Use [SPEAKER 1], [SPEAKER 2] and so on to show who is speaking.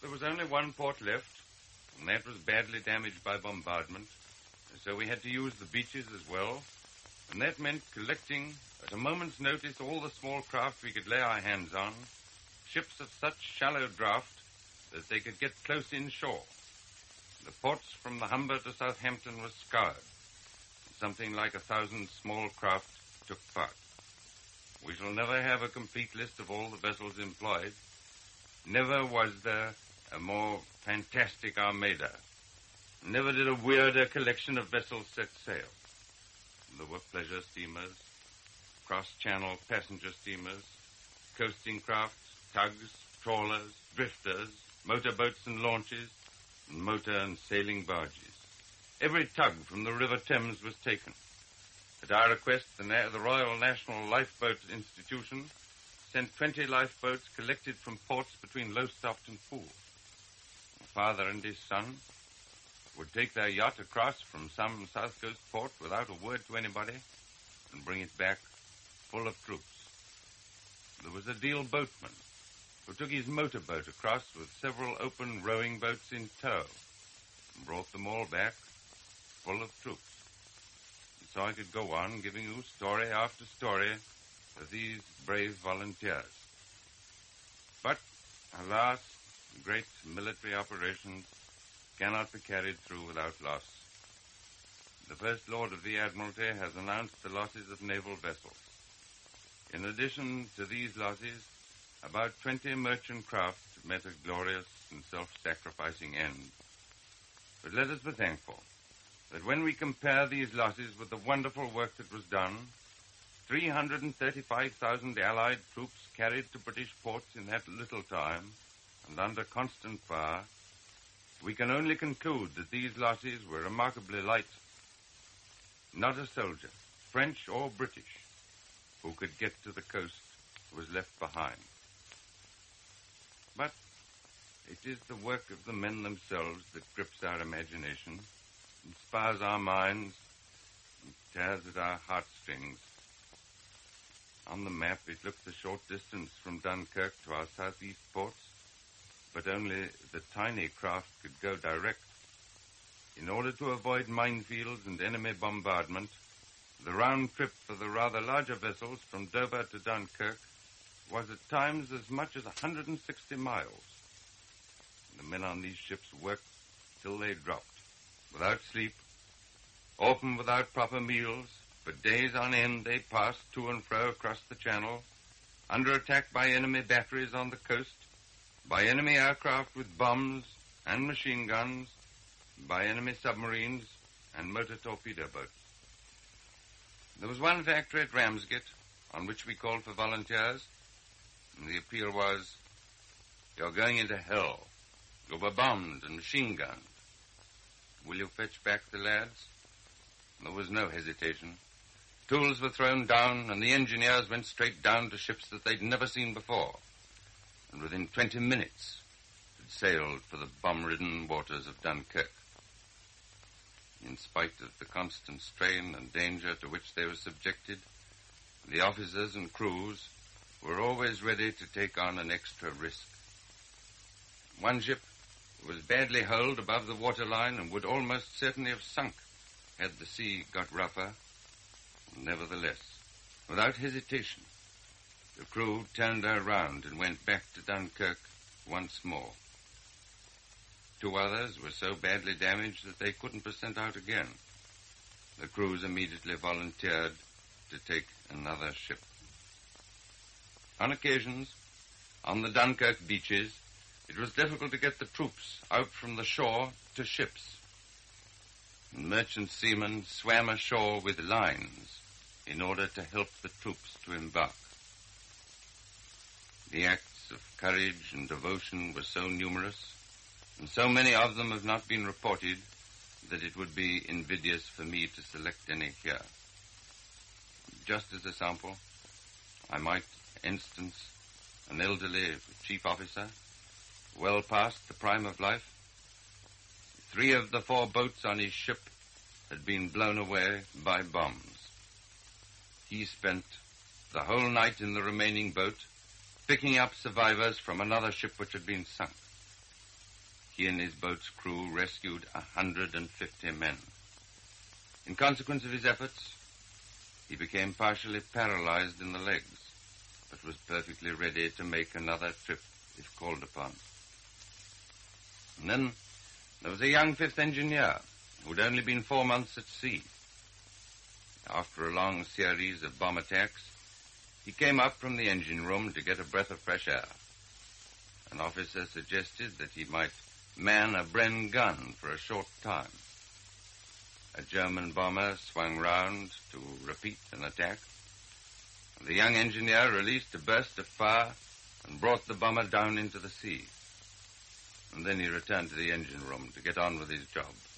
[SPEAKER 1] There was only one port left, and that was badly damaged by bombardment, so we had to use the beaches as well, and that meant collecting, at a moment's notice, all the small craft we could lay our hands on, ships of such shallow draft that they could get close inshore. The ports from the Humber to Southampton were scoured. Something like 1,000 small craft took part. We shall never have a complete list of all the vessels employed. Never was there a more fantastic armada. Never did a weirder collection of vessels set sail. There were pleasure steamers, cross-channel passenger steamers, coasting crafts, tugs, trawlers, drifters, motorboats and launches, and motor and sailing barges. Every tug from the River Thames was taken. At our request, the Royal National Lifeboat Institution sent 20 lifeboats collected from ports between Lowestoft and Poole. My father and his son would take their yacht across from some South Coast port without a word to anybody and bring it back full of troops. There was a Deal boatman who took his motorboat across with several open rowing boats in tow and brought them all back full of troops. And so I could go on giving you story after story of these brave volunteers. But, alas, great military operations cannot be carried through without loss. The First Lord of the Admiralty has announced the losses of naval vessels. In addition to these losses, about 20 merchant craft met a glorious and self-sacrificing end. But let us be thankful that when we compare these losses with the wonderful work that was done, 335,000 Allied troops carried to British ports in that little time and under constant fire, we can only conclude that these losses were remarkably light. Not a soldier, French or British, who could get to the coast was left behind. But it is the work of the men themselves that grips our imagination, inspires our minds, and tears at our heartstrings. On the map, it looked a short distance from Dunkirk to our southeast ports, but only the tiny craft could go direct. In order to avoid minefields and enemy bombardment, the round trip for the rather larger vessels from Dover to Dunkirk was at times as much as 160 miles. The men on these ships worked till they dropped, without sleep, often without proper meals. For days on end they passed to and fro across the channel, under attack by enemy batteries on the coast, by enemy aircraft with bombs and machine guns, by enemy submarines and motor torpedo boats. There was one factory at Ramsgate on which we called for volunteers, and the appeal was, "You're going into hell. You'll be bombed and machine gunned. Will you fetch back the lads?" There was no hesitation. Tools were thrown down, and the engineers went straight down to ships that they'd never seen before, and within 20 minutes had sailed for the bomb-ridden waters of Dunkirk. In spite of the constant strain and danger to which they were subjected, the officers and crews were always ready to take on an extra risk. One ship was badly holed above the waterline and would almost certainly have sunk had the sea got rougher. Nevertheless, without hesitation, the crew turned her round and went back to Dunkirk once more. 2 others were so badly damaged that they couldn't be sent out again. The crews immediately volunteered to take another ship. On occasions, on the Dunkirk beaches, it was difficult to get the troops out from the shore to ships. Merchant seamen swam ashore with lines in order to help the troops to embark. The acts of courage and devotion were so numerous, and so many of them have not been reported, that it would be invidious for me to select any here. Just as a sample, I might instance an elderly chief officer, well past the prime of life. 3 of the 4 boats on his ship had been blown away by bombs. He spent the whole night in the remaining boat, picking up survivors from another ship which had been sunk. he and his boat's crew rescued 150 men. In consequence of his efforts, he became partially paralyzed in the legs, but was perfectly ready to make another trip if called upon. And then there was a young fifth engineer who'd only been 4 months at sea. After a long series of bomb attacks, he came up from the engine room to get a breath of fresh air. An officer suggested that he might man a Bren gun for a short time. A German bomber swung round to repeat an attack. The young engineer released a burst of fire and brought the bomber down into the sea. And then he returned to the engine room to get on with his job.